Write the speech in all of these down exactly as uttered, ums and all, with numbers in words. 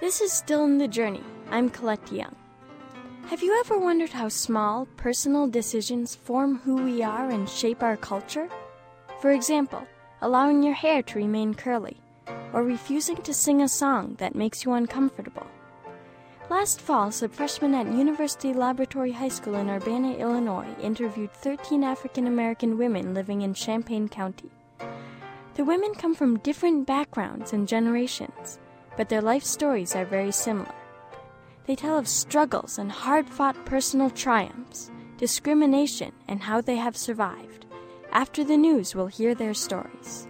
This is Still in the Journey. I'm Colette Young. Have you ever wondered how small, personal decisions form who we are and shape our culture? For example, allowing your hair to remain curly, or refusing to sing a song that makes you uncomfortable. Last fall, subfreshmen at University Laboratory High School in Urbana, Illinois, interviewed thirteen African American women living in Champaign County. The women come from different backgrounds and generations, but their life stories are very similar. They tell of struggles and hard-fought personal triumphs, discrimination, and how they have survived. After the news, we'll hear their stories.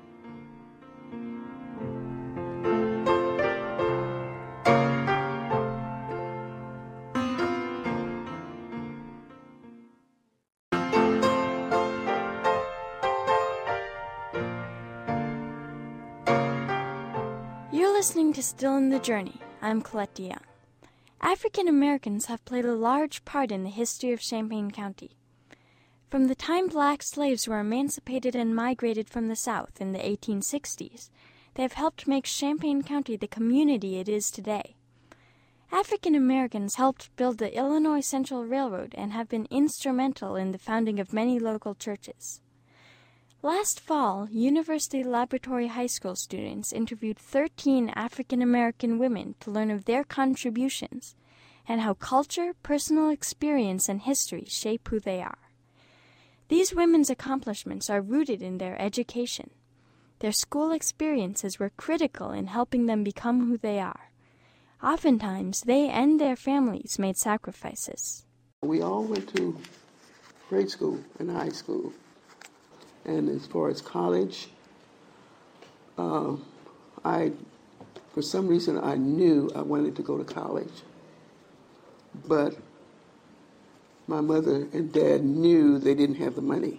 You're listening to Still in the Journey. I'm Colette Young. African Americans have played a large part in the history of Champaign County. From the time black slaves were emancipated and migrated from the South in the eighteen sixties, they have helped make Champaign County the community it is today. African Americans helped build the Illinois Central Railroad and have been instrumental in the founding of many local churches. Last fall, University Laboratory High School students interviewed thirteen African American women to learn of their contributions and how culture, personal experience, and history shape who they are. These women's accomplishments are rooted in their education. Their school experiences were critical in helping them become who they are. Oftentimes, they and their families made sacrifices. We all went to grade school and high school. And as far as college, uh, I, for some reason, I knew I wanted to go to college. But my mother and dad knew they didn't have the money.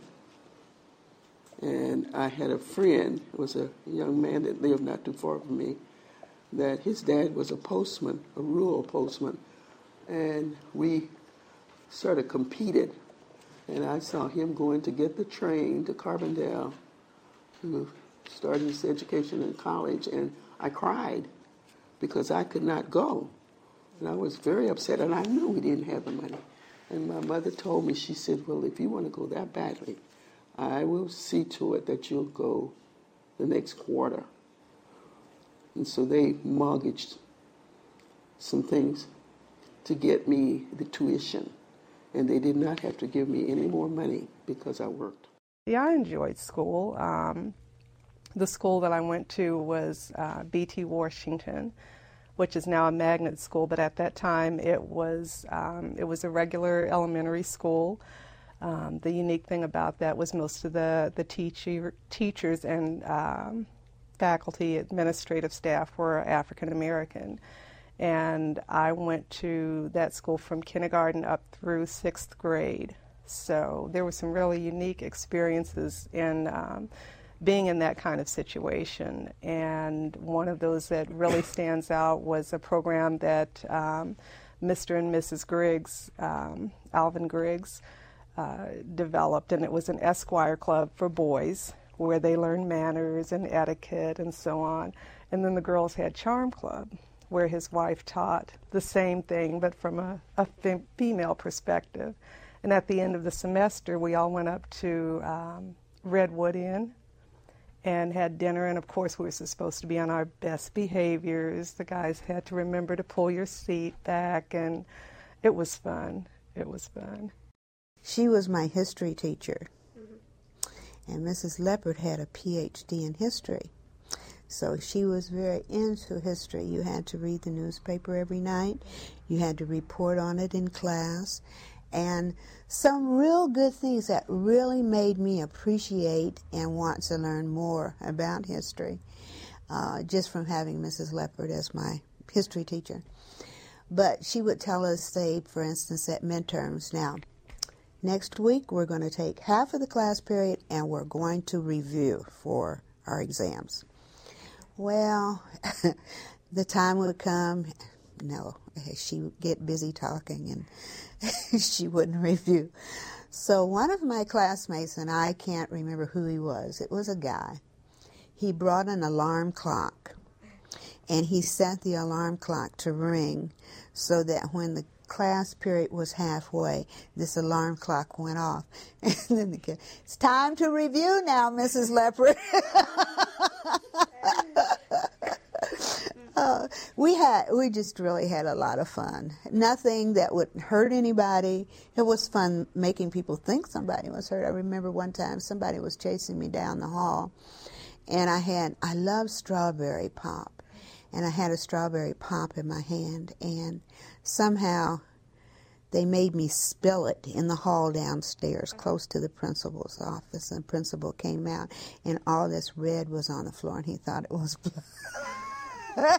And I had a friend, it was a young man that lived not too far from me, that his dad was a postman, a rural postman. And we sort of competed. And I saw him going to get the train to Carbondale to start his education in college, and I cried because I could not go. And I was very upset, and I knew we didn't have the money. And my mother told me, she said, well, if you want to go that badly, I will see to it that you'll go the next quarter. And so they mortgaged some things to get me the tuition. And they did not have to give me any more money because I worked. Yeah, I enjoyed school. Um, the school that I went to was uh, B T Washington, which is now a magnet school, but at that time it was um, it was a regular elementary school. Um, the unique thing about that was most of the, the teacher, teachers and um, faculty, administrative staff were African American. And I went to that school from kindergarten up through sixth grade. So there were some really unique experiences in um, being in that kind of situation. And one of those that really stands out was a program that um, Mister and Missus Griggs, um, Alvin Griggs, uh, developed. And it was an Esquire Club for boys where they learned manners and etiquette and so on. And then the girls had Charm Club, where his wife taught the same thing, but from a, a fem- female perspective. And at the end of the semester, we all went up to um, Redwood Inn and had dinner, and of course we were supposed to be on our best behaviors. The guys had to remember to pull your seat back, and it was fun. It was fun. She was my history teacher, mm-hmm. and Missus Leopard had a P H D in history. So she was very into history. You had to read the newspaper every night. You had to report on it in class. And some real good things that really made me appreciate and want to learn more about history, uh, just from having Missus Leopard as my history teacher. But she would tell us, say, for instance, at midterms, now, next week we're going to take half of the class period and we're going to review for our exams. Well, the time would come, no, she would get busy talking and she wouldn't review. So one of my classmates, and I can't remember who he was, it was a guy, he brought an alarm clock. and he set the alarm clock to ring so that when the class period was halfway, this alarm clock went off. And then the kid, it's time to review now, Missus Leopard. uh, we had, we just really had a lot of fun. Nothing that would hurt anybody. It was fun making people think somebody was hurt. I remember one time somebody was chasing me down the hall, and I had, I love strawberry pop, and I had a strawberry pop in my hand, and somehow they made me spill it in the hall downstairs close to the principal's office, and the principal came out, and all this red was on the floor, and he thought it was blood.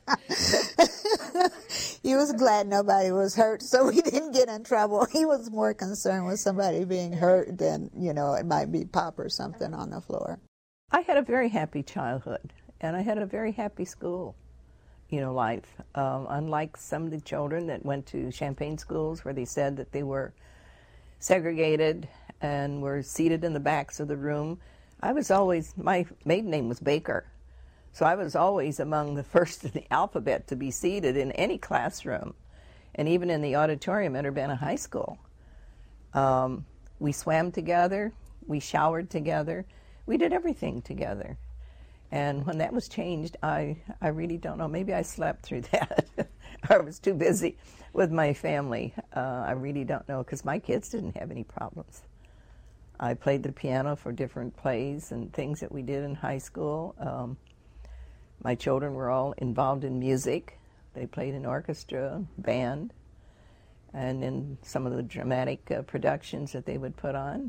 He was glad nobody was hurt, so we didn't get in trouble. He was more concerned with somebody being hurt than, you know, it might be pop or something on the floor. I had a very happy childhood, and I had a very happy school, you know, life. Um, unlike some of the children that went to Champaign schools where they said that they were segregated and were seated in the backs of the room, I was always, my maiden name was Baker, so I was always among the first in the alphabet to be seated in any classroom, and even in the auditorium at Urbana High School. Um, we swam together, we showered together, we did everything together. And when that was changed, I, I really don't know. Maybe I slept through that. I was too busy with my family. Uh, I really don't know, because my kids didn't have any problems. I played the piano for different plays and things that we did in high school. Um, my children were all involved in music. They played in orchestra, band, and in some of the dramatic uh, productions that they would put on.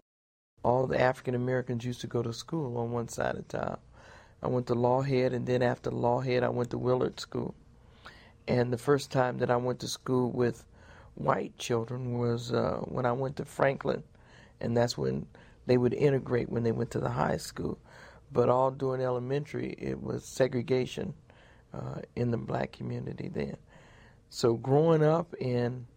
All the African Americans used to go to school on one side of town. I went to Lawhead, and then after Lawhead, I went to Willard School. And the first time that I went to school with white children was uh, when I went to Franklin, and that's when they would integrate when they went to the high school. But all during elementary, it was segregation uh, in the black community then. So growing up in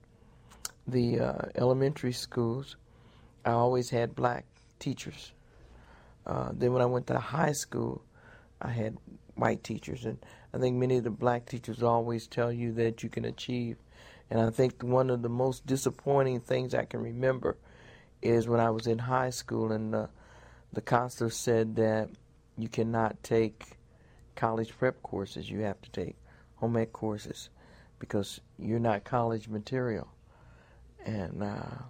the uh, elementary schools, I always had black teachers. Uh, then when I went to high school, I had white teachers, and I think many of the black teachers always tell you that you can achieve. And I think one of the most disappointing things I can remember is when I was in high school, and uh, the counselor said that you cannot take college prep courses. You have to take home ec courses because you're not college material. And uh,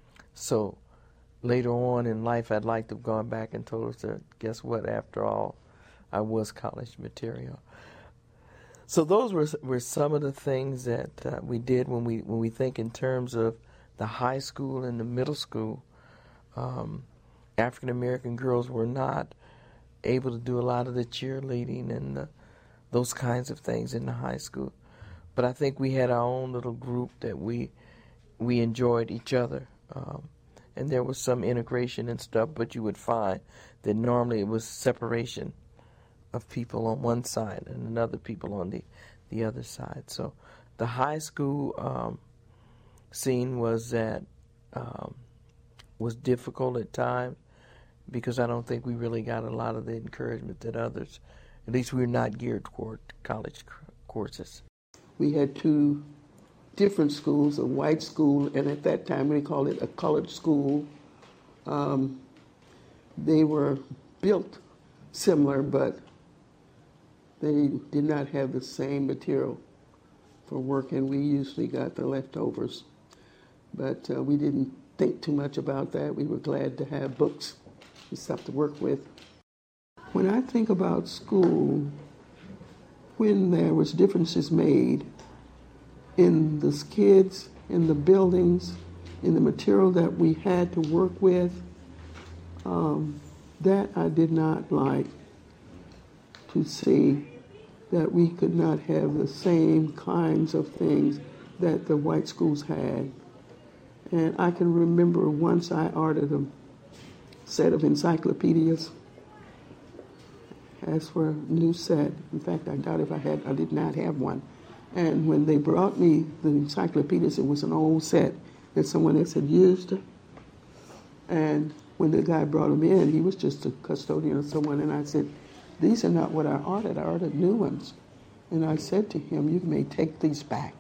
so later on in life, I'd like to have gone back and told us that, guess what, after all, I was college material. So those were were some of the things that uh, we did when we when we think in terms of the high school and the middle school. Um, African American girls were not able to do a lot of the cheerleading and the, those kinds of things in the high school. But I think we had our own little group that we we enjoyed each other. Um, and there was some integration and stuff, but you would find that normally it was separation of people on one side and another people on the, the other side. So the high school um, scene was that um, was difficult at times because I don't think we really got a lot of the encouragement that others, at least we were not geared toward college courses. We had two different schools, a white school, and at that time we called it a colored school. Um, they were built similar, but they did not have the same material for work, and we usually got the leftovers. But uh, we didn't think too much about that. We were glad to have books and stuff to work with. When I think about school, when there was differences made in the kids, in the buildings, in the material that we had to work with, um, that I did not like to see, that we could not have the same kinds of things that the white schools had. And I can remember once I ordered a set of encyclopedias, asked for a new set. In fact, I doubt if I had, I did not have one. And when they brought me the encyclopedias, it was an old set that someone else had used. And when the guy brought them in, he was just a custodian or someone, and I said, these are not what I ordered. I ordered new ones. And I said to him, you may take these back.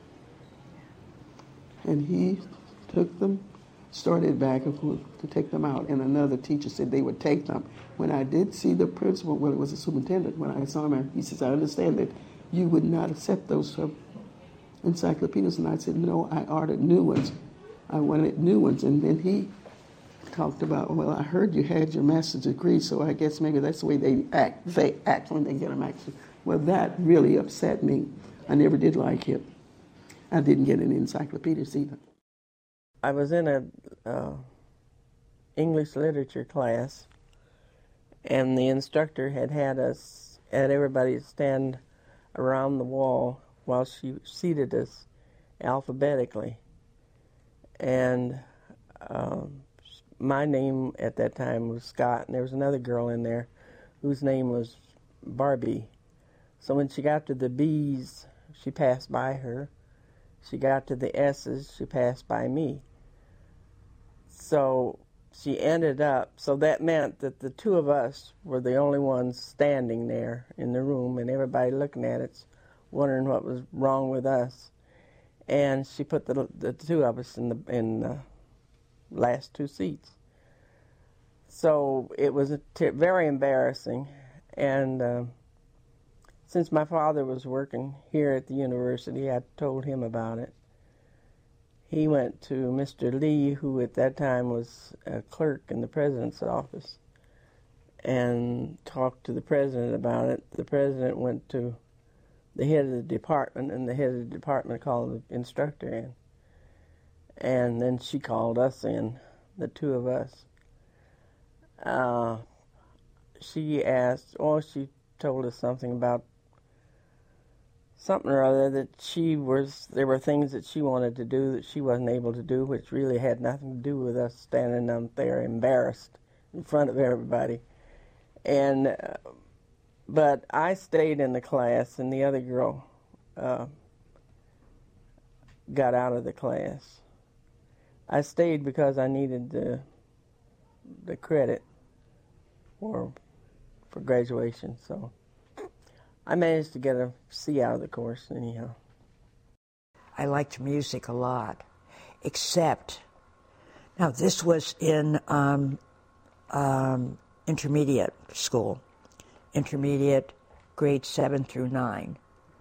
And he took them, started back and forth to take them out. And another teacher said they would take them. When I did see the principal, well, it was the superintendent, when I saw him, he says, I understand that you would not accept those uh, encyclopedias. And I said, no, I ordered new ones. I wanted new ones. And then he talked about, well, I heard you had your master's degree, so I guess maybe that's the way they act, they act when they get them actually. Well, that really upset me. I never did like it. I didn't get any encyclopedias either. I was in a uh, English literature class, and the instructor had had us, had everybody stand around the wall while she seated us alphabetically. And um, my name at that time was Scott, and there was another girl in there whose name was Barbie. So when she got to the B's, she passed by her. She got to the S's, she passed by me. So she ended up, so that meant that the two of us were the only ones standing there in the room, and everybody looking at it, wondering what was wrong with us. And she put the the two of us in the in the last two seats. So it was a t- very embarrassing. And uh, since my father was working here at the university, I told him about it. He went to Mister Lee, who at that time was a clerk in the president's office, and talked to the president about it. The president went to the head of the department, and the head of the department called the instructor in. And then she called us in, the two of us. Uh, she asked, oh, she told us something about something or other that she was, there were things that she wanted to do that she wasn't able to do, which really had nothing to do with us standing up there embarrassed in front of everybody. And, uh, but I stayed in the class, and the other girl uh, got out of the class. I stayed because I needed the the credit for for graduation, so I managed to get a C out of the course anyhow. I liked music a lot, except, now this was in um, um, intermediate school, intermediate grade seven through nine.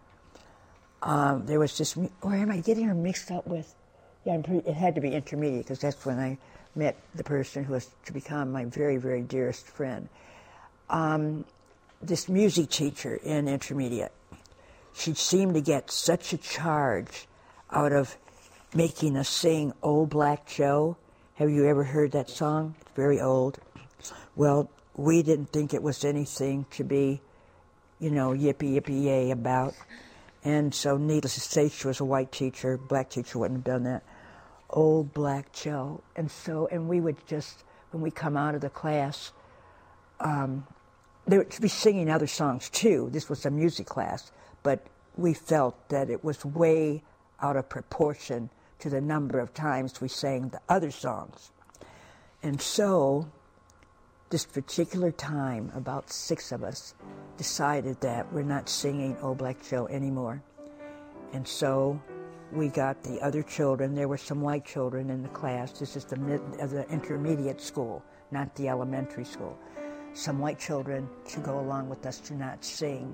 Um, there was this, or am I getting her mixed up with, yeah, I'm pretty, it had to be intermediate because that's when I met the person who was to become my very, very dearest friend. Um, this music teacher in intermediate, she seemed to get such a charge out of making us sing Old Black Joe. Have you ever heard that song? It's very old. Well, we didn't think it was anything to be, you know, yippee, yippee, yay about. And so needless to say, she was a white teacher. Black teacher wouldn't have done that. Old Black Joe. And so, and we would just, when we come out of the class, um, they would be singing other songs too. This was a music class, but we felt that it was way out of proportion to the number of times we sang the other songs. And so, this particular time, about six of us decided that we're not singing Old Black Joe anymore. And so we got the other children. There were some white children in the class. This is the, mid, uh, the intermediate school, not the elementary school. Some white children to go along with us to not sing.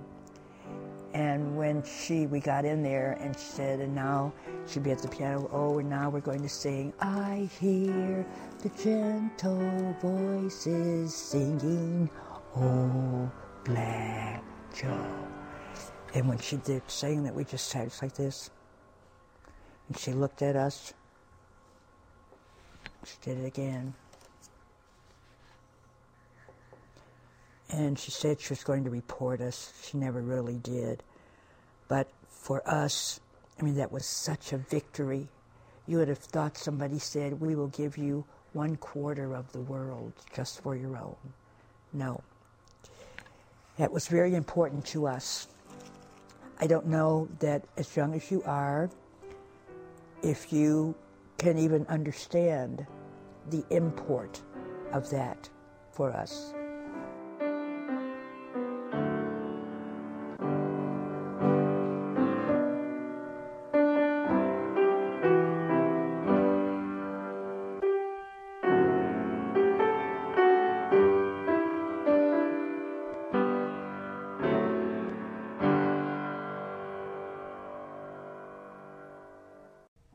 And when she, we got in there and she said, and now she'd be at the piano, oh, and now we're going to sing, I hear the gentle voices singing, oh, Black Joe. And when she did sing that, we just sat just like this. And she looked at us. She did it again. And she said she was going to report us. She never really did. But for us, I mean, that was such a victory. You would have thought somebody said, we will give you one quarter of the world just for your own. No. That was very important to us. I don't know that as young as you are, if you can even understand the import of that for us.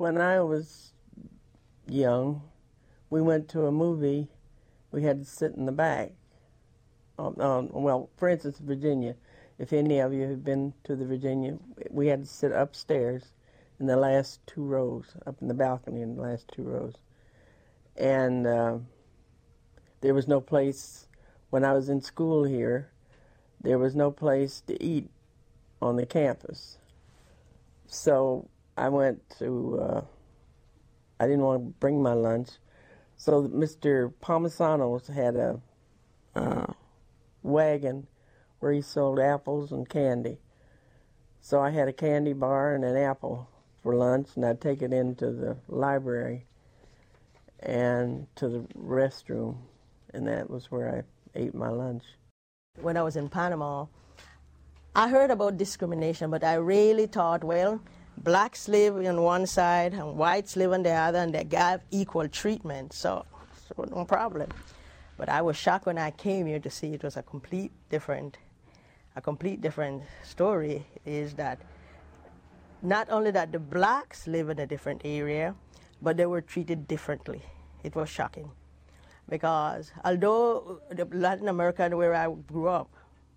when I was young, we went to a movie. We had to sit in the back. Um, um, well, for instance, Virginia. If any of you have been to the Virginia, we had to sit upstairs in the last two rows, up in the balcony in the last two rows. And uh, there was no place, when I was in school here, there was no place to eat on the campus. So I went to, uh, I didn't want to bring my lunch, so Mister Palmisano's had a uh, wagon where he sold apples and candy. So I had a candy bar and an apple for lunch, and I'd take it into the library and to the restroom, and that was where I ate my lunch. When I was in Panama, I heard about discrimination, but I really thought, well, blacks live on one side and whites live on the other, and they got equal treatment, so, so no problem. But I was shocked when I came here to see it was a complete different, a complete different story. Is that not only that the blacks live in a different area, but they were treated differently. It was shocking, because although the Latin America, where I grew up,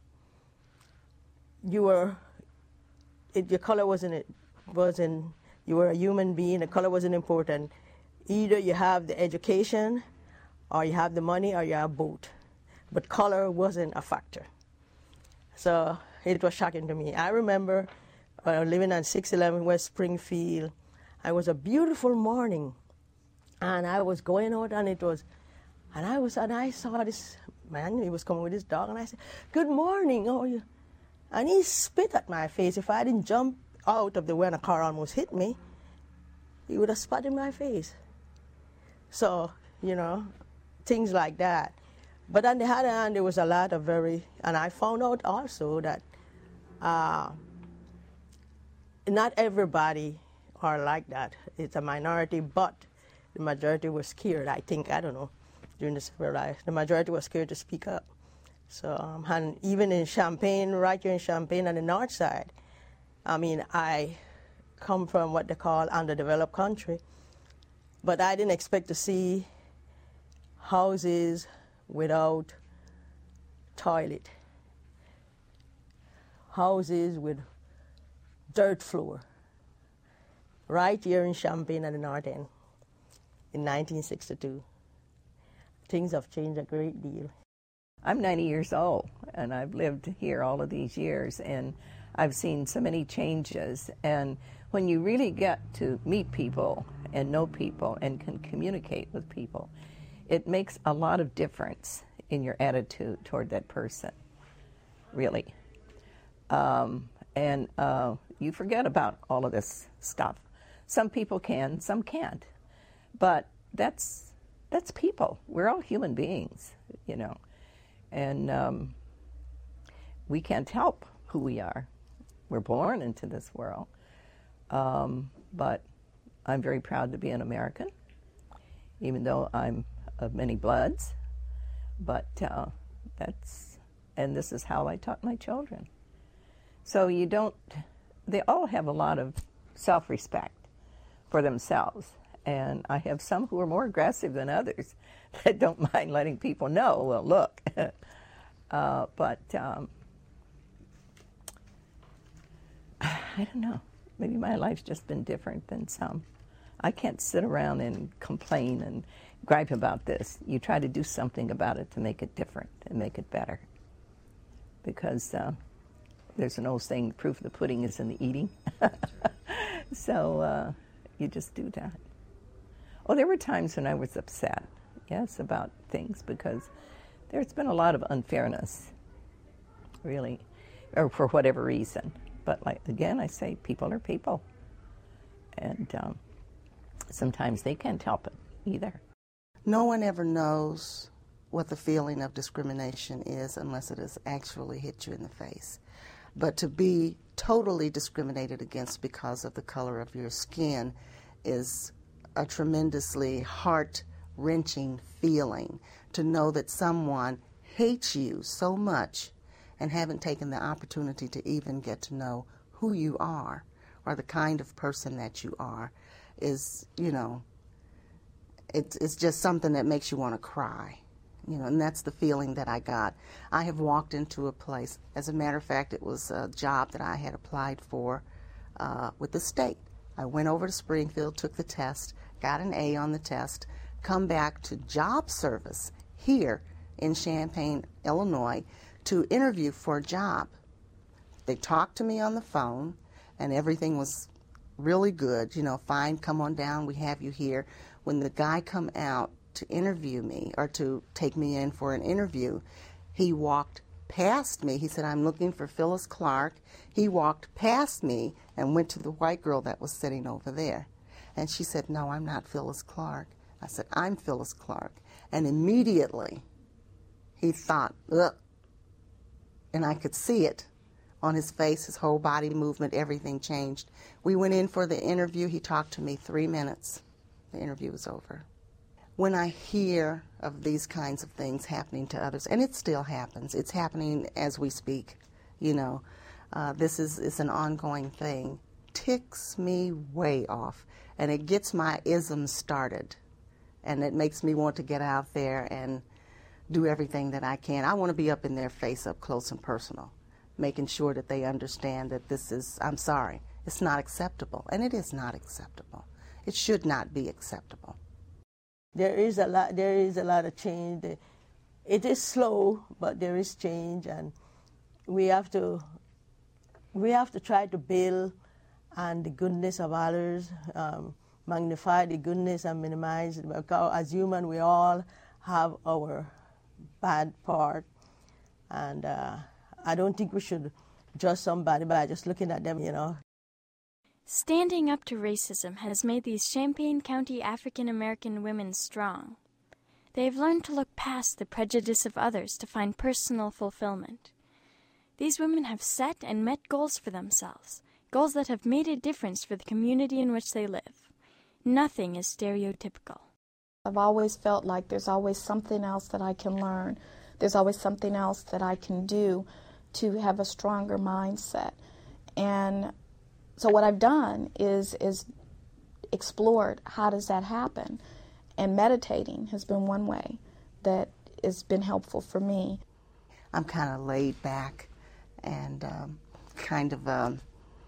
you were, it, your color wasn't, wasn't, you were a human being, the color wasn't important. Either you have the education, or you have the money, or you have both. But color wasn't a factor. So it was shocking to me. I remember uh, living on six eleven West Springfield. It was a beautiful morning, and I was going out, and it was, and I was, and I saw this man. He was coming with his dog, and I said, "Good morning, how are you?" And he spit at my face. If I didn't jump out of the way and a car almost hit me, he would have spat in my face. So, you know, things like that. But on the other hand, there was a lot of very, and I found out also that uh, not everybody are like that. It's a minority, but the majority was scared, I think, I don't know, during the civil rights. The majority was scared to speak up. So, um, and even in Champaign, right here in Champaign on the north side, I mean, I come from what they call underdeveloped country, but I didn't expect to see houses without toilet, houses with dirt floor, right here in Champaign at the north end in nineteen sixty-two. Things have changed a great deal. I'm ninety years old, and I've lived here all of these years, and I've seen so many changes. And when you really get to meet people and know people and can communicate with people, it makes a lot of difference in your attitude toward that person, really. Um, and uh, you forget about all of this stuff. Some people can, some can't. But that's that's people. We're all human beings, you know. And um, we can't help who we are. We're born into this world. Um, but I'm very proud to be an American, even though I'm of many bloods. But uh, that's, and this is how I taught my children. So you don't, they all have a lot of self-respect for themselves. And I have some who are more aggressive than others that don't mind letting people know, well, look. uh, but um, I don't know. Maybe my life's just been different than some. I can't sit around and complain and gripe about this. You try to do something about it to make it different and make it better. Because uh, there's an old saying, proof of the pudding is in the eating. So uh, you just do that. Oh, there were times when I was upset, yes, about things, because there's been a lot of unfairness, really, or for whatever reason. But like again, I say people are people, and um, sometimes they can't help it either. No one ever knows what the feeling of discrimination is unless it has actually hit you in the face. But to be totally discriminated against because of the color of your skin is a tremendously heart-wrenching feeling, to know that someone hates you so much and haven't taken the opportunity to even get to know who you are or the kind of person that you are. is, you know, it's, it's just something that makes you want to cry. You know, and that's the feeling that I got. I have walked into a place, as a matter of fact, it was a job that I had applied for uh, with the state. I went over to Springfield, took the test, got an A on the test, come back to job service here in Champaign, Illinois, to interview for a job. They talked to me on the phone, and everything was really good. You know, fine, come on down, we have you here. When the guy come out to interview me, or to take me in for an interview, he walked past me. He said, I'm looking for Phyllis Clark. He walked past me and went to the white girl that was sitting over there. And she said, no, I'm not Phyllis Clark. I said, I'm Phyllis Clark. And immediately he thought, ugh. And I could see it on his face, his whole body movement, everything changed. We went in for the interview. He talked to me three minutes. The interview was over. When I hear of these kinds of things happening to others, and it still happens, it's happening as we speak, you know, uh, this is, is an ongoing thing, ticks me way off, and it gets my isms started, and it makes me want to get out there and do everything that I can. I want to be up in their face, up close and personal, making sure that they understand that this is, I'm sorry, it's not acceptable, and it is not acceptable. It should not be acceptable. There is a lot. There is a lot of change. It is slow, but there is change, and we have to. We have to try to build on the goodness of others, um, magnify the goodness and minimize it. Because as humans, we all have our bad part, and uh, I don't think we should judge somebody by just looking at them. You know. Standing up to racism has made these Champaign County African American women strong. They have learned to look past the prejudice of others to find personal fulfillment. These women have set and met goals for themselves, goals that have made a difference for the community in which they live. Nothing is stereotypical. I've always felt like there's always something else that I can learn. There's always something else that I can do to have a stronger mindset. And so what I've done is is explored how does that happen, and meditating has been one way that has been helpful for me. I'm kind of laid back and um, kind of um,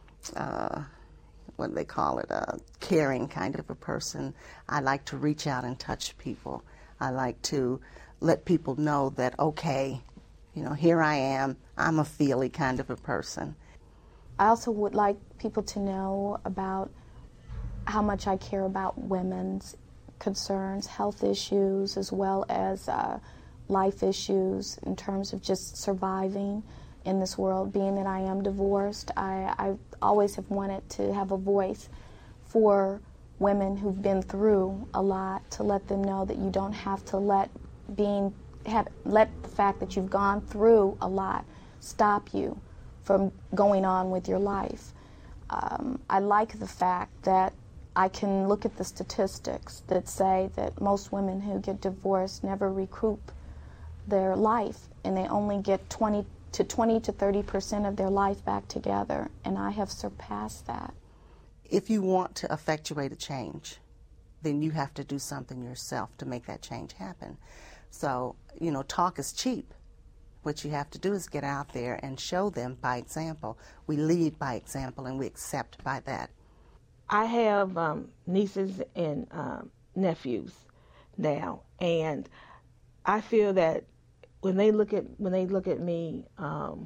uh, what do they call it, a caring kind of a person. I like to reach out and touch people. I like to let people know that, okay, you know, here I am. I'm a feely kind of a person. I also would like people to know about how much I care about women's concerns, health issues, as well as uh, life issues in terms of just surviving in this world. Being that I am divorced, I, I always have wanted to have a voice for women who've been through a lot, to let them know that you don't have to let being have, let the fact that you've gone through a lot stop you from going on with your life. Um, I like the fact that I can look at the statistics that say that most women who get divorced never recoup their life, and they only get twenty to twenty to thirty percent of their life back together, and I have surpassed that. If you want to effectuate a change, then you have to do something yourself to make that change happen. So, you know, talk is cheap. What you have to do is get out there and show them by example. We lead by example, and we accept by that. I have um, nieces and um, nephews now, and I feel that when they look at when they look at me, um,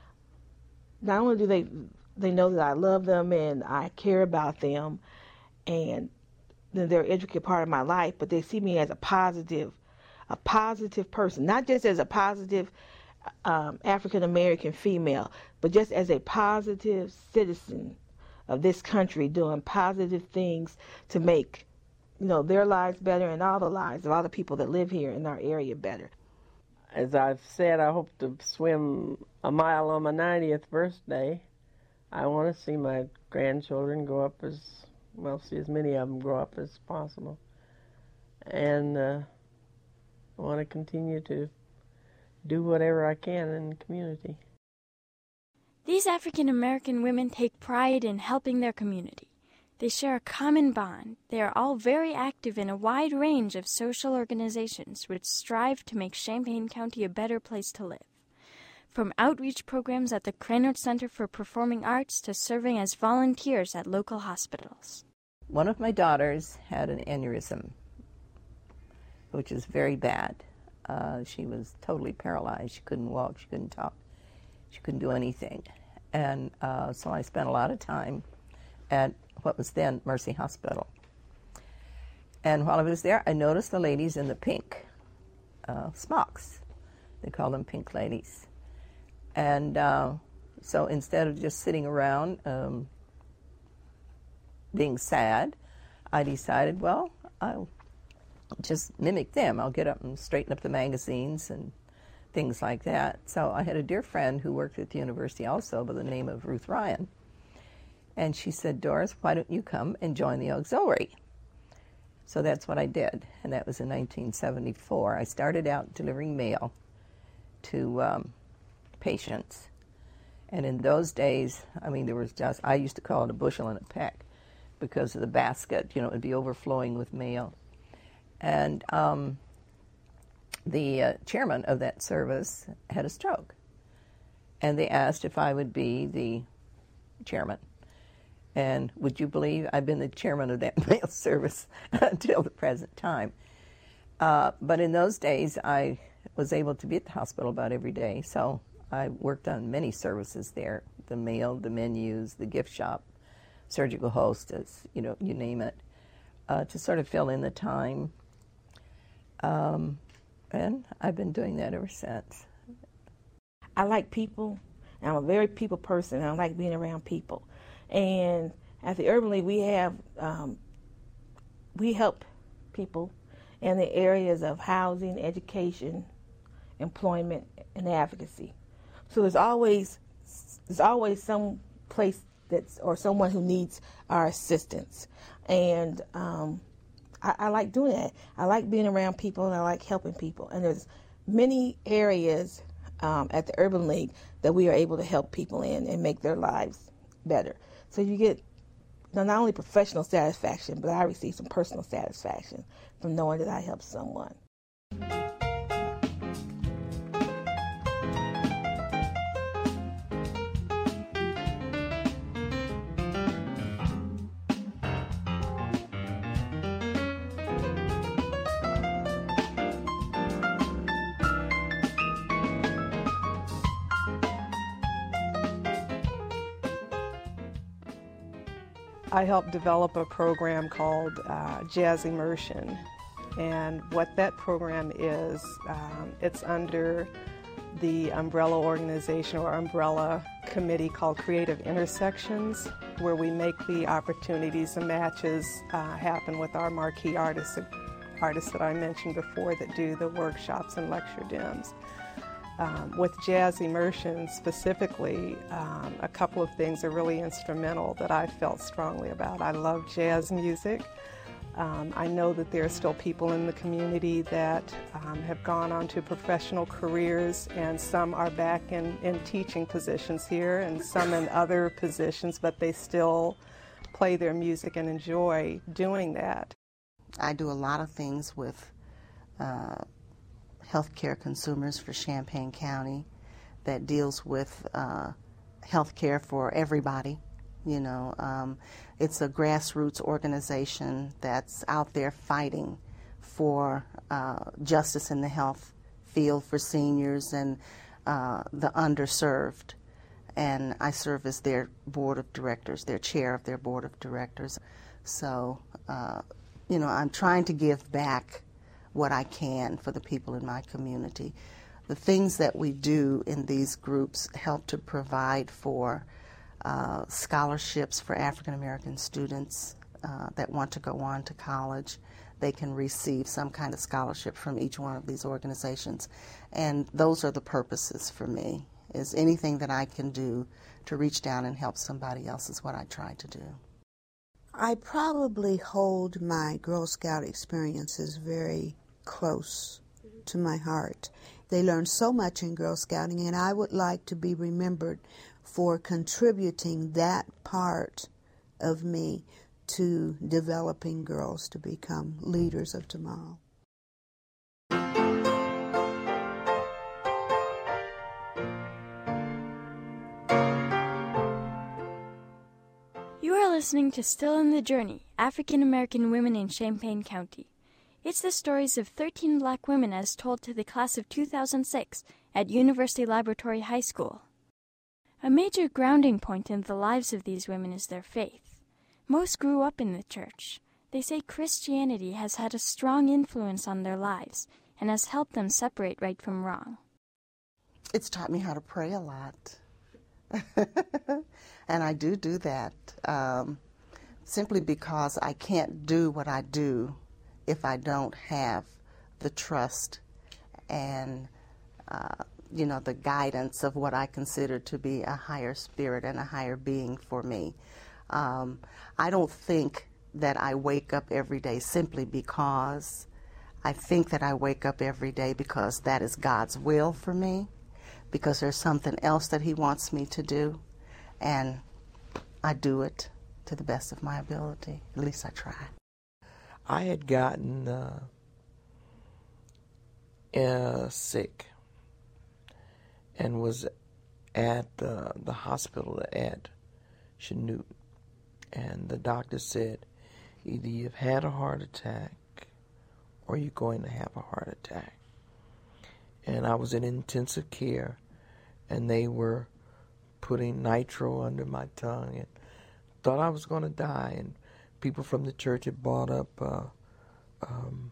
not only do they they know that I love them and I care about them, and that they're an intricate part of my life, but they see me as a positive, a positive person, not just as a positive Um, African American female, but just as a positive citizen of this country, doing positive things to make, you know, their lives better and all the lives of all the people that live here in our area better. As I've said, I hope to swim a mile on my ninetieth birthday. I want to see my grandchildren grow up as, well, see as many of them grow up as possible. And uh, I want to continue to do whatever I can in the community. These African American women take pride in helping their community. They share a common bond. They are all very active in a wide range of social organizations which strive to make Champaign County a better place to live. From outreach programs at the Cranard Center for Performing Arts to serving as volunteers at local hospitals. One of my daughters had an aneurysm, which is very bad. Uh, she was totally paralyzed. She couldn't walk, she couldn't talk, she couldn't do anything. And uh, so I spent a lot of time at what was then Mercy Hospital. And while I was there, I noticed the ladies in the pink uh, smocks. They call them pink ladies. And uh, so instead of just sitting around um, being sad, I decided, well, I'll just mimic them. I'll get up and straighten up the magazines and things like that. So I had a dear friend who worked at the university also by the name of Ruth Ryan. And she said, Doris, why don't you come and join the auxiliary? So that's what I did, and that was in nineteen seventy-four. I started out delivering mail to um, patients. And in those days, I mean, there was just, I used to call it a bushel and a peck because of the basket, you know, it would be overflowing with mail. And um, the uh, chairman of that service had a stroke. And they asked if I would be the chairman. And would you believe I've been the chairman of that mail service until the present time. Uh, but in those days, I was able to be at the hospital about every day. So I worked on many services there, the mail, the menus, the gift shop, surgical hostess, you know, you name it, uh, to sort of fill in the time. Um, and I've been doing that ever since. I like people. I'm a very people person. I like being around people. And at the Urban League, we have, um, we help people in the areas of housing, education, employment, and advocacy. So there's always, there's always some place that's, or someone who needs our assistance. And um, I, I like doing that. I like being around people, and I like helping people. And there's many areas um, at the Urban League that we are able to help people in and make their lives better. So you get not only professional satisfaction, but I receive some personal satisfaction from knowing that I helped someone. I helped develop a program called uh, Jazz Immersion, and what that program is, um, it's under the umbrella organization or umbrella committee called Creative Intersections, where we make the opportunities and matches uh, happen with our marquee artists, artists that I mentioned before that do the workshops and lecture dims. Um, with Jazz Immersion specifically, um, a couple of things are really instrumental that I felt strongly about. I love jazz music. Um, I know that there are still people in the community that um, have gone on to professional careers, and some are back in, in teaching positions here and some in other positions, but they still play their music and enjoy doing that. I do a lot of things with uh, healthcare consumers for Champaign County that deals with uh, healthcare for everybody. You know, um, it's a grassroots organization that's out there fighting for uh, justice in the health field for seniors and uh, the underserved. And I serve as their board of directors, their chair of their board of directors. So, uh, you know, I'm trying to give back what I can for the people in my community. The things that we do in these groups help to provide for uh, scholarships for African American students uh, that want to go on to college. They can receive some kind of scholarship from each one of these organizations. And those are the purposes for me, is anything that I can do to reach down and help somebody else is what I try to do. I probably hold my Girl Scout experiences very close to my heart. They learn so much in Girl Scouting, and I would like to be remembered for contributing that part of me to developing girls to become leaders of tomorrow. You are listening to Still in the Journey, African American Women in Champaign County. It's the stories of thirteen black women as told to the class of two thousand six at University Laboratory High School. A major grounding point in the lives of these women is their faith. Most grew up in the church. They say Christianity has had a strong influence on their lives and has helped them separate right from wrong. It's taught me how to pray a lot. And I do do that um, simply because I can't do what I do if I don't have the trust and, uh, you know, the guidance of what I consider to be a higher spirit and a higher being for me. Um, I don't think that I wake up every day simply because I think that I wake up every day because that is God's will for me, because there's something else that He wants me to do, and I do it to the best of my ability. At least I try. I had gotten uh, uh, sick and was at uh, the hospital at Chanute, and the doctor said, either you've had a heart attack or you're going to have a heart attack. And I was in intensive care, and they were putting nitro under my tongue and thought I was going to die. And people from the church had brought up uh, um,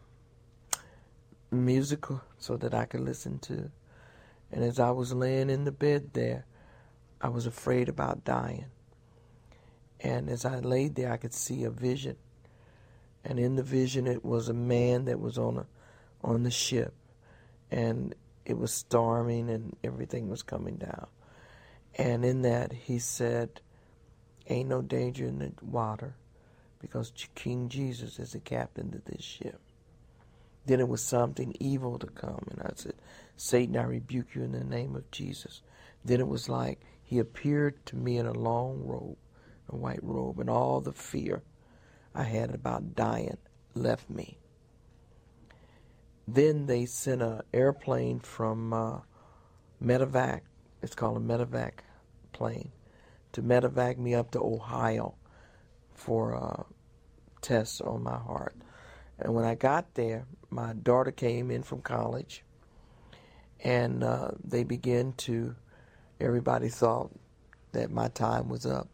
music so that I could listen to. And as I was laying in the bed there, I was afraid about dying. And as I laid there, I could see a vision. And in the vision, it was a man that was on a, on the ship. And it was storming and everything was coming down. And in that, he said, ain't no danger in the water because King Jesus is the captain of this ship. Then it was something evil to come. And I said, Satan, I rebuke you in the name of Jesus. Then it was like he appeared to me in a long robe, a white robe, and all the fear I had about dying left me. Then they sent an airplane from uh, Medevac, it's called a Medevac plane, to Medevac me up to Ohio for uh, tests on my heart. And when I got there, my daughter came in from college, and uh, they began to, everybody thought that my time was up.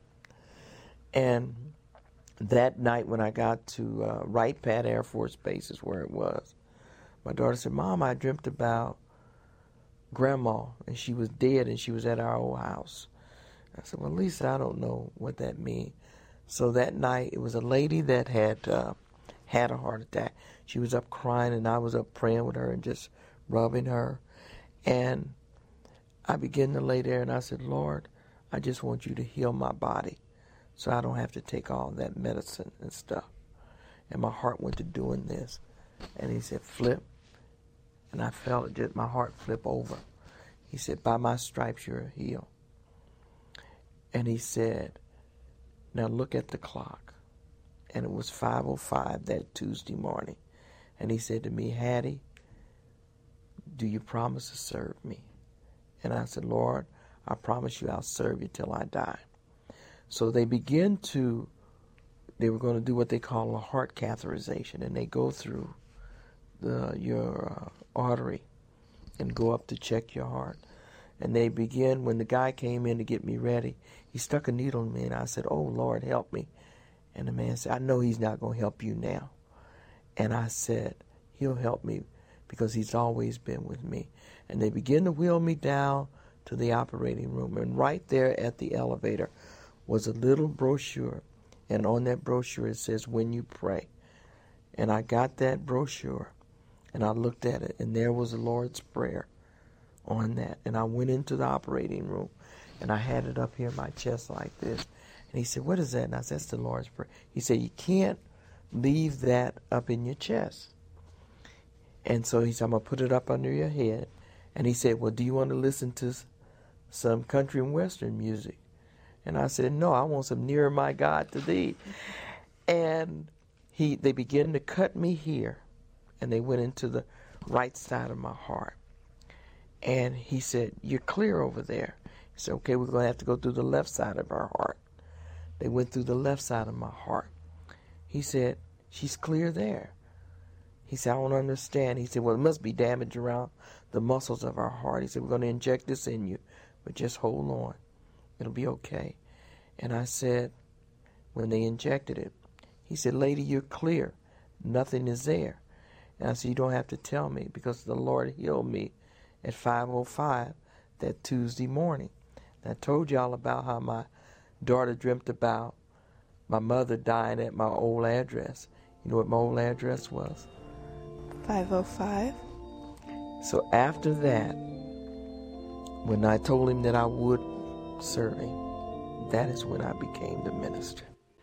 And that night when I got to uh, Wright Pat Air Force Base is where it was, my daughter said, Mom, I dreamt about Grandma, and she was dead, and she was at our old house. I said, well, Lisa, I don't know what that means. So that night, it was a lady that had uh, had a heart attack. She was up crying, and I was up praying with her and just rubbing her. And I began to lay there, and I said, Lord, I just want you to heal my body so I don't have to take all that medicine and stuff. And my heart went to doing this. And he said, flip. And I felt it, just my heart flip over. He said, by my stripes you're healed. And he said, now look at the clock. And it was five oh five that Tuesday morning. And he said to me, Hattie, do you promise to serve me? And I said, Lord, I promise you I'll serve you till I die. So they begin to, they were going to do what they call a heart catheterization. And they go through the your uh, artery and go up to check your heart. And they begin, when the guy came in to get me ready, he stuck a needle in me, and I said, oh, Lord, help me. And the man said, I know he's not going to help you now. And I said, he'll help me because he's always been with me. And they begin to wheel me down to the operating room. And right there at the elevator was a little brochure. And on that brochure it says, when you pray. And I got that brochure, and I looked at it, and there was the Lord's Prayer on that. And I went into the operating room, and I had it up here in my chest like this. And he said, what is that? And I said, that's the Lord's Prayer. He said, you can't leave that up in your chest. And so he said, I'm going to put it up under your head. And he said, well, do you want to listen to some country and western music? And I said, no, I want some Nearer My God to Thee. And he, they began to cut me here, and they went into the right side of my heart. And he said, "You're clear over there." He said, "Okay, we're going to have to go through the left side of our heart." They went through the left side of my heart. He said, "She's clear there." He said, "I don't understand." He said, "Well, it must be damage around the muscles of our heart." He said, "We're going to inject this in you, but just hold on. It'll be okay." And I said, when they injected it, he said, "Lady, you're clear. Nothing is there." And I said, "You don't have to tell me, because the Lord healed me at five oh five that Tuesday morning." And I told y'all about how my daughter dreamt about my mother dying at my old address. You know what my old address was? five oh five. So after that, when I told him that I would serve him, that is when I became the minister.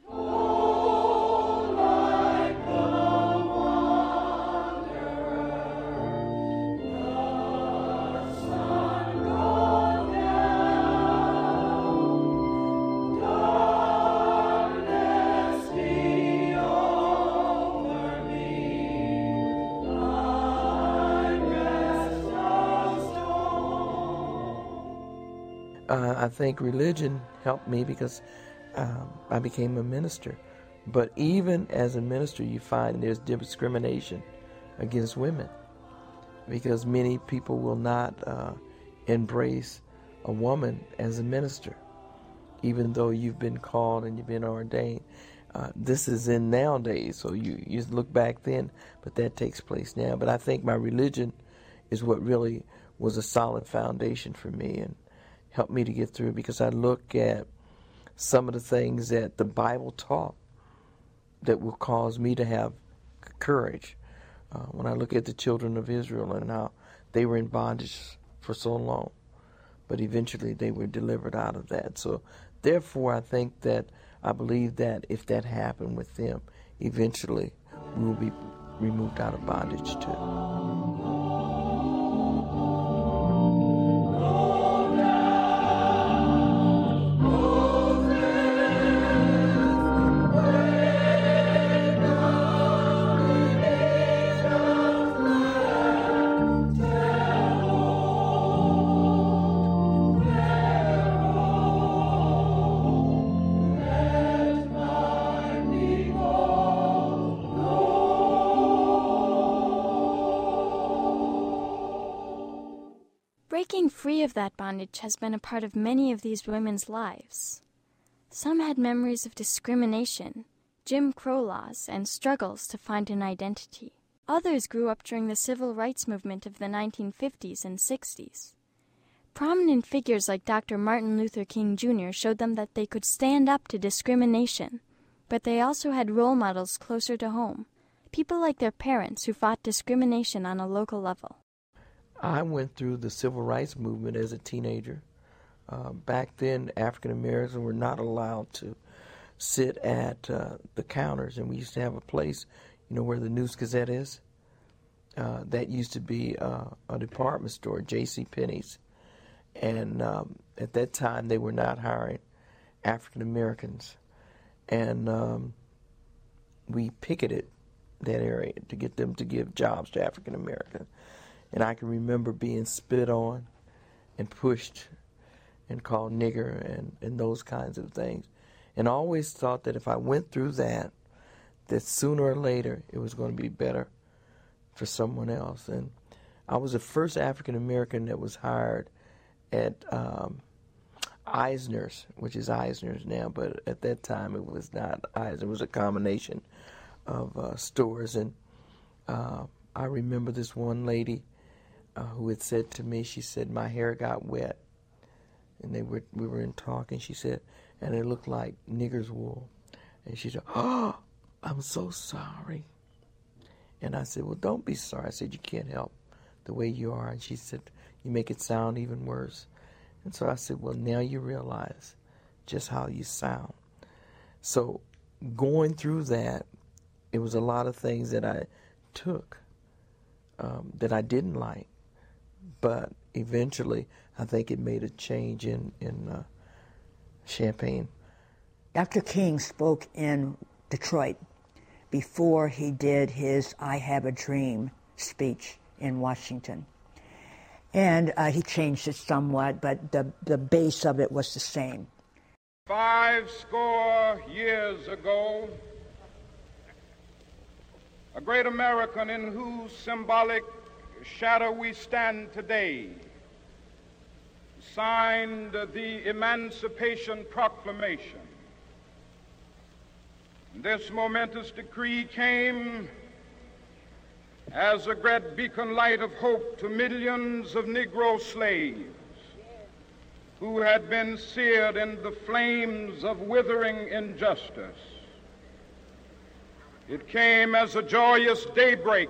Uh, I think religion helped me because um, I became a minister. But even as a minister, you find there's discrimination against women, because many people will not uh, embrace a woman as a minister, even though you've been called and you've been ordained. Uh, this is in nowadays, so you, you look back then, but that takes place now. But I think my religion is what really was a solid foundation for me and helped me to get through, because I look at some of the things that the Bible taught that will cause me to have courage. Uh, when I look at the children of Israel and how they were in bondage for so long, but eventually they were delivered out of that. So therefore, I think that I believe that if that happened with them, eventually we will be removed out of bondage too. Breaking free of that bondage has been a part of many of these women's lives. Some had memories of discrimination, Jim Crow laws, and struggles to find an identity. Others grew up during the civil rights movement of the nineteen fifties and sixties. Prominent figures like Doctor Martin Luther King Junior showed them that they could stand up to discrimination, but they also had role models closer to home, people like their parents who fought discrimination on a local level. I went through the civil rights movement as a teenager. Uh, back then, African Americans were not allowed to sit at uh, the counters, and we used to have a place, you know, where the News Gazette is. Uh, that used to be uh, a department store, J C Penney's, and um, at that time they were not hiring African Americans, and um, we picketed that area to get them to give jobs to African Americans. And I can remember being spit on and pushed and called nigger and, and those kinds of things. And I always thought that if I went through that, that sooner or later it was going to be better for someone else. And I was the first African American that was hired at um, Eisner's, which is Eisner's now, but at that time it was not Eisner. It was a combination of uh, stores. And uh, I remember this one lady Uh, who had said to me, she said, my hair got wet. And they were we were in talking, she said, and it looked like nigger's wool. And she said, "Oh, I'm so sorry." And I said, "Well, don't be sorry." I said, "You can't help the way you are." And she said, "You make it sound even worse." And so I said, "Well, now you realize just how you sound." So going through that, it was a lot of things that I took um, that I didn't like. But eventually, I think it made a change in, in uh, Champaign. Doctor King spoke in Detroit before he did his I Have a Dream speech in Washington. And uh, he changed it somewhat, but the, the base of it was the same. Five score years ago, a great American in whose symbolic shadow we stand today signed the Emancipation Proclamation. This momentous decree came as a great beacon light of hope to millions of Negro slaves who had been seared in the flames of withering injustice. It came as a joyous daybreak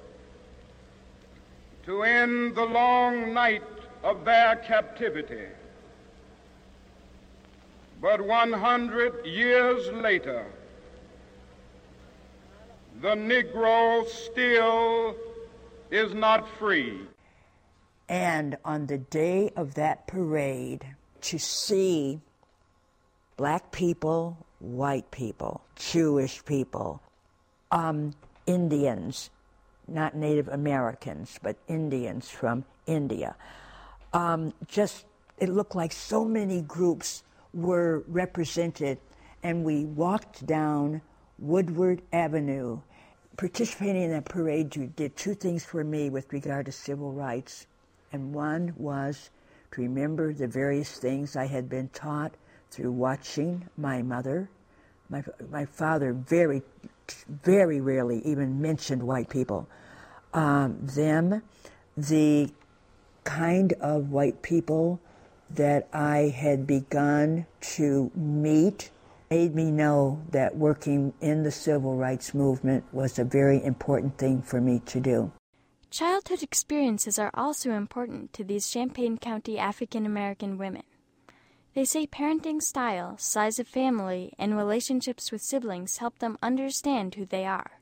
to end the long night of their captivity. But one hundred years later, the Negro still is not free. And on the day of that parade, to see black people, white people, Jewish people, um, Indians, not Native Americans, but Indians from India, um, just, it looked like so many groups were represented, and we walked down Woodward Avenue. Participating in that parade did two things for me with regard to civil rights. And one was to remember the various things I had been taught through watching my mother. My, my father very, very rarely even mentioned white people. Um, them, the kind of white people that I had begun to meet made me know that working in the civil rights movement was a very important thing for me to do. Childhood experiences are also important to these Champaign County African American women. They say parenting style, size of family, and relationships with siblings help them understand who they are.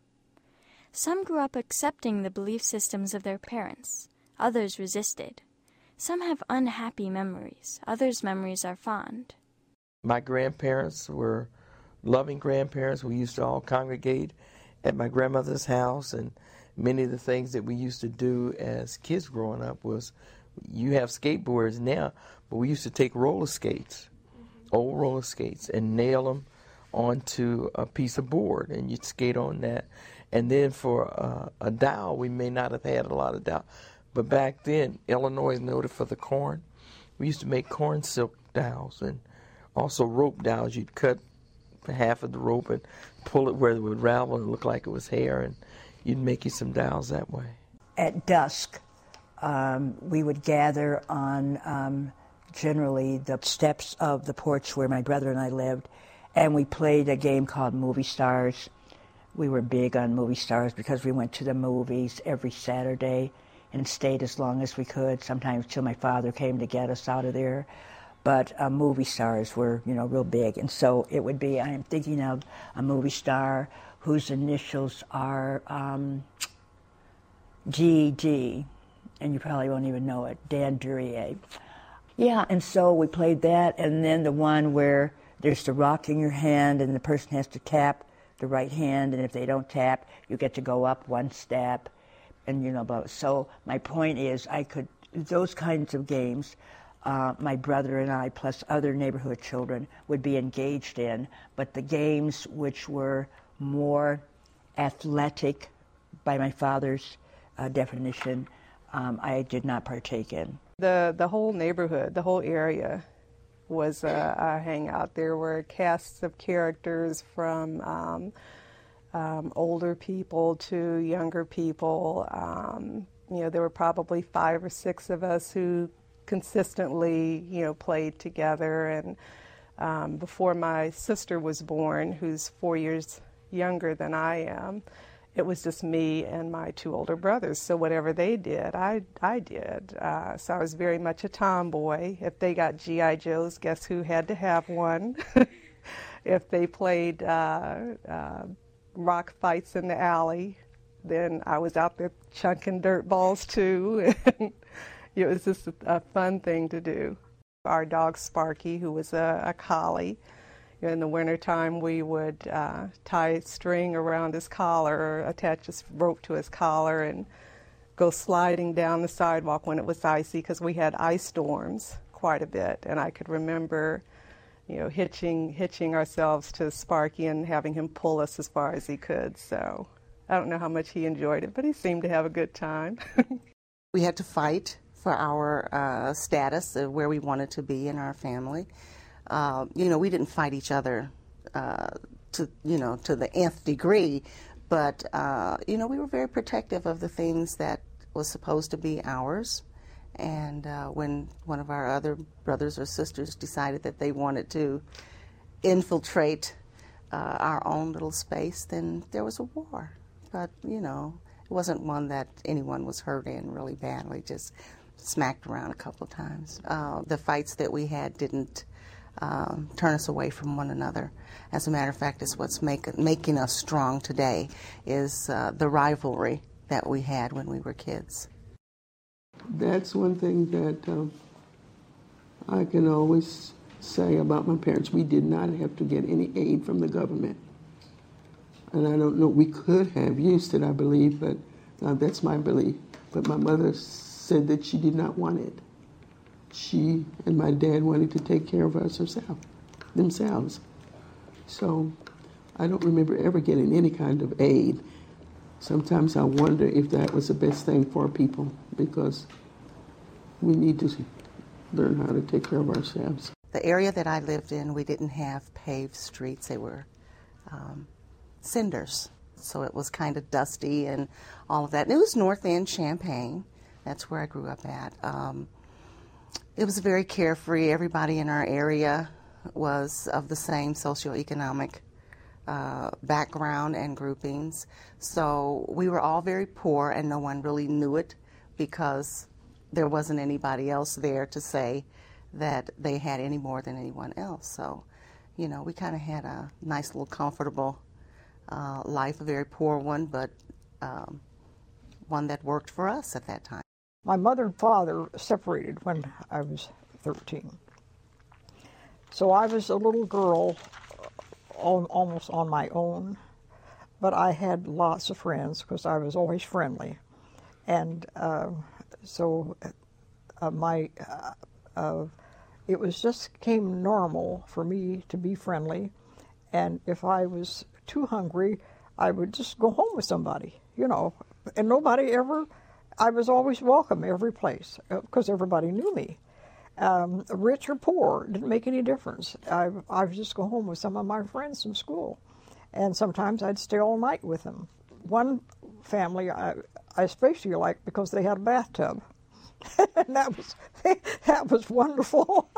Some grew up accepting the belief systems of their parents. Others resisted. Some have unhappy memories. Others' memories are fond. My grandparents were loving grandparents. We used to all congregate at my grandmother's house, and many of the things that we used to do as kids growing up was, you have skateboards now, but we used to take roller skates, old roller skates, and nail them onto a piece of board, and you'd skate on that. And then for uh, a dowel, we may not have had a lot of dowel, but back then, Illinois is noted for the corn. We used to make corn silk dowels, and also rope dowels. You'd cut half of the rope and pull it where it would ravel and look like it was hair, and you'd make you some dowels that way. At dusk, um, we would gather on um, generally the steps of the porch where my brother and I lived, and we played a game called Movie Stars. We were big on Movie Stars because we went to the movies every Saturday and stayed as long as we could, sometimes till my father came to get us out of there. But uh, movie stars were, you know, real big. And so it would be, I am thinking of a movie star whose initials are um, G G, and you probably won't even know it, Dan Duryea. Yeah, and so we played that, and then the one where there's the rock in your hand and the person has to tap the right hand, and if they don't tap, you get to go up one step, and you know, but so my point is I could, those kinds of games, Uh, my brother and I, plus other neighborhood children, would be engaged in. But the games which were more athletic, by my father's uh, definition, um, I did not partake in. The the whole neighborhood, the whole area, was a, a hangout. There were casts of characters from um, um, older people to younger people. Um, you know, there were probably five or six of us who consistently, you know, played together. And um, before my sister was born, who's four years younger than I am, it was just me and my two older brothers. So whatever they did, I I did. Uh, so I was very much a tomboy. If they got G I Joes, guess who had to have one? If they played uh, uh, rock fights in the alley, then I was out there chunking dirt balls too. It was just a, a fun thing to do. Our dog Sparky, who was a, a collie, In the wintertime, we would uh, tie string around his collar or attach a rope to his collar and go sliding down the sidewalk when it was icy, because we had ice storms quite a bit. And I could remember, you know, hitching hitching ourselves to Sparky and having him pull us as far as he could. So I don't know how much he enjoyed it, but he seemed to have a good time. We had to fight for our uh, status of where we wanted to be in our family. Uh, you know, we didn't fight each other uh, to, you know, to the nth degree, but, uh, you know, we were very protective of the things that was supposed to be ours. And uh, when one of our other brothers or sisters decided that they wanted to infiltrate uh, our own little space, then there was a war. But, you know, it wasn't one that anyone was hurt in really badly, just smacked around a couple of times. Uh, the fights that we had didn't Um, turn us away from one another. As a matter of fact, it's what's make, making us strong today is uh, the rivalry that we had when we were kids. That's one thing that um, I can always say about my parents. We did not have to get any aid from the government. And I don't know, we could have used it, I believe, but uh, that's my belief. But my mother said that she did not want it. She and my dad wanted to take care of us herself, themselves. So I don't remember ever getting any kind of aid. Sometimes I wonder if that was the best thing for people, because we need to learn how to take care of ourselves. The area that I lived in, we didn't have paved streets. They were um, cinders. So it was kind of dusty and all of that. And it was North End Champaign. That's where I grew up at. Um, It was very carefree. Everybody in our area was of the same socioeconomic uh, background and groupings. So we were all very poor, and no one really knew it because there wasn't anybody else there to say that they had any more than anyone else. So, you know, we kind of had a nice little comfortable uh, life, a very poor one, but um, one that worked for us at that time. My mother and father separated when I was thirteen. So I was a little girl all, almost on my own, but I had lots of friends because I was always friendly. And uh, so uh, my, uh, uh, it was just came normal for me to be friendly. And if I was too hungry, I would just go home with somebody, you know, and nobody ever... I was always welcome every place because everybody knew me. Um, rich or poor, didn't make any difference. I, I would just go home with some of my friends from school. And sometimes I'd stay all night with them. One family I, I especially liked because they had a bathtub. And that was, that was wonderful.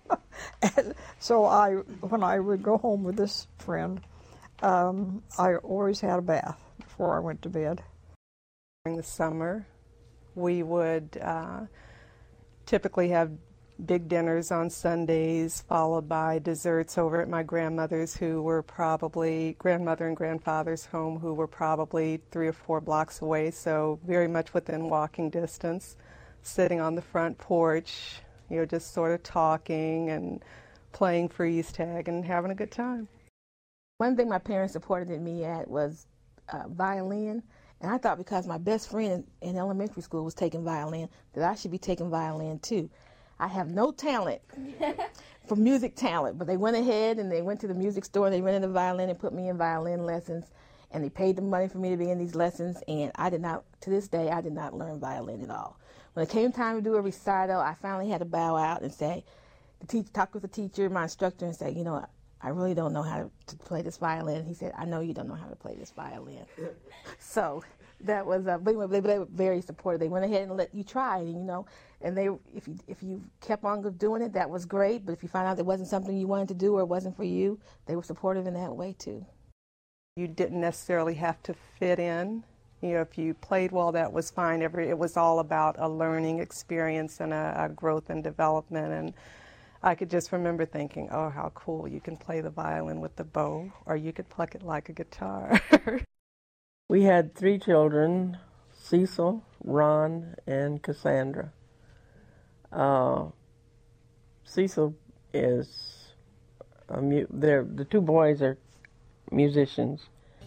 And so I, when I would go home with this friend, um, I always had a bath before I went to bed. During the summer, we would uh, typically have big dinners on Sundays, followed by desserts over at my grandmother's, who were probably, grandmother and grandfather's home, who were probably three or four blocks away, so very much within walking distance, sitting on the front porch, you know, just sort of talking and playing freeze tag and having a good time. One thing my parents supported me at was uh, violin. And I thought because my best friend in elementary school was taking violin, that I should be taking violin too. I have no talent for music talent, but they went ahead and they went to the music store and they rented a violin and put me in violin lessons, and they paid the money for me to be in these lessons, and I did not, to this day, I did not learn violin at all. When it came time to do a recital, I finally had to bow out and say, the teacher, talk with the teacher, my instructor, and say, you know, I really don't know how to, to play this violin. He said, I know you don't know how to play this violin. So that was, uh, but they, they were very supportive. They went ahead and let you try it, and, you know, and they, if you if you kept on doing it, that was great. But if you found out it wasn't something you wanted to do or it wasn't for you, they were supportive in that way too. You didn't necessarily have to fit in. You know, if you played well, that was fine. Every, it was all about a learning experience and a, a growth and development. And I could just remember thinking, oh, how cool, you can play the violin with the bow, or you could pluck it like a guitar. We had three children, Cecil, Ron, and Cassandra. Uh, Cecil is a mu- they're the two boys are musicians.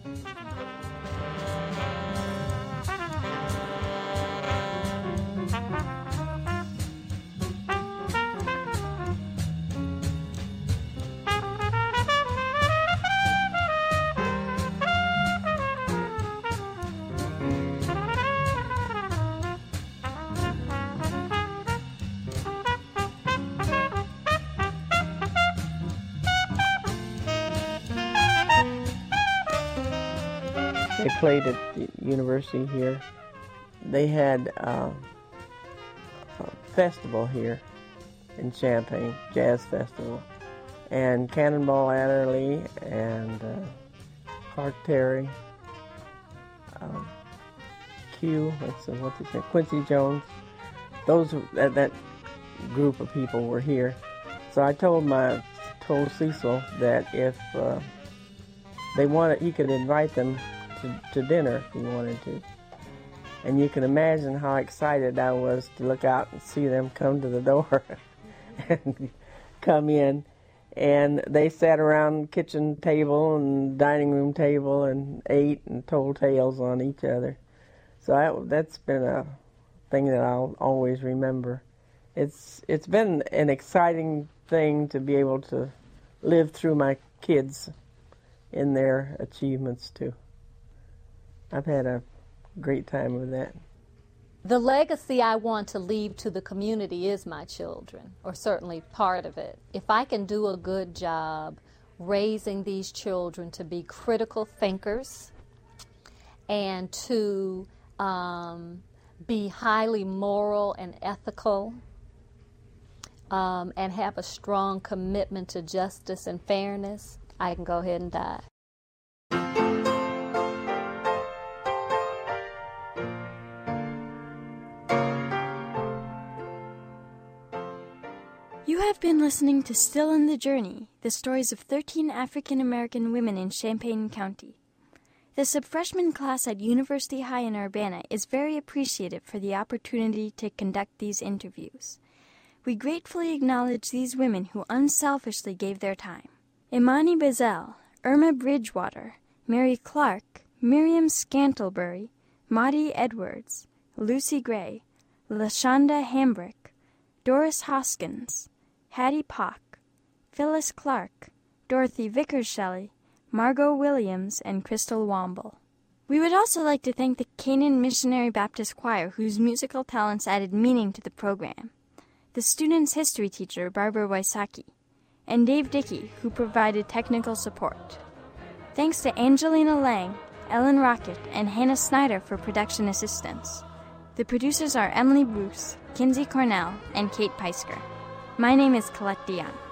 They played at the university here. They had uh, a festival here in Champaign, Jazz Festival. And Cannonball Adderley and uh, Clark Terry, um, Q, what's, the, what's his name, Quincy Jones. Those that, that group of people were here. So I told my told Cecil that if uh, they wanted, he could invite them to, to dinner if he wanted to. And you can imagine how excited I was to look out and see them come to the door and come in. And they sat around the kitchen table and dining room table and ate and told tales on each other. So I, that's been a thing that I'll always remember. It's it's been an exciting thing to be able to live through my kids in their achievements too. I've had a great time with that. The legacy I want to leave to the community is my children, or certainly part of it. If I can do a good job raising these children to be critical thinkers and to um, be highly moral and ethical um, and have a strong commitment to justice and fairness, I can go ahead and die. You have been listening to Still in the Journey, the stories of thirteen African American women in Champaign County. The sub-freshman class at University High in Urbana is very appreciative for the opportunity to conduct these interviews. We gratefully acknowledge these women who unselfishly gave their time. Imani Bazell, Irma Bridgewater, Mary Clark, Miriam Scantlebury, Maudie Edwards, Lucy Gray, LaShonda Hambrick, Doris Hoskins, Hattie Pock, Phyllis Clark, Dorothy Vickers Shelley, Margot Williams, and Crystal Womble. We would also like to thank the Canaan Missionary Baptist Choir, whose musical talents added meaning to the program, the student's history teacher, Barbara Wysocki, and Dave Dickey, who provided technical support. Thanks to Angelina Lang, Ellen Rocket, and Hannah Snyder for production assistance. The producers are Emily Bruce, Kinsey Cornell, and Kate Peisker. My name is Colette Dion.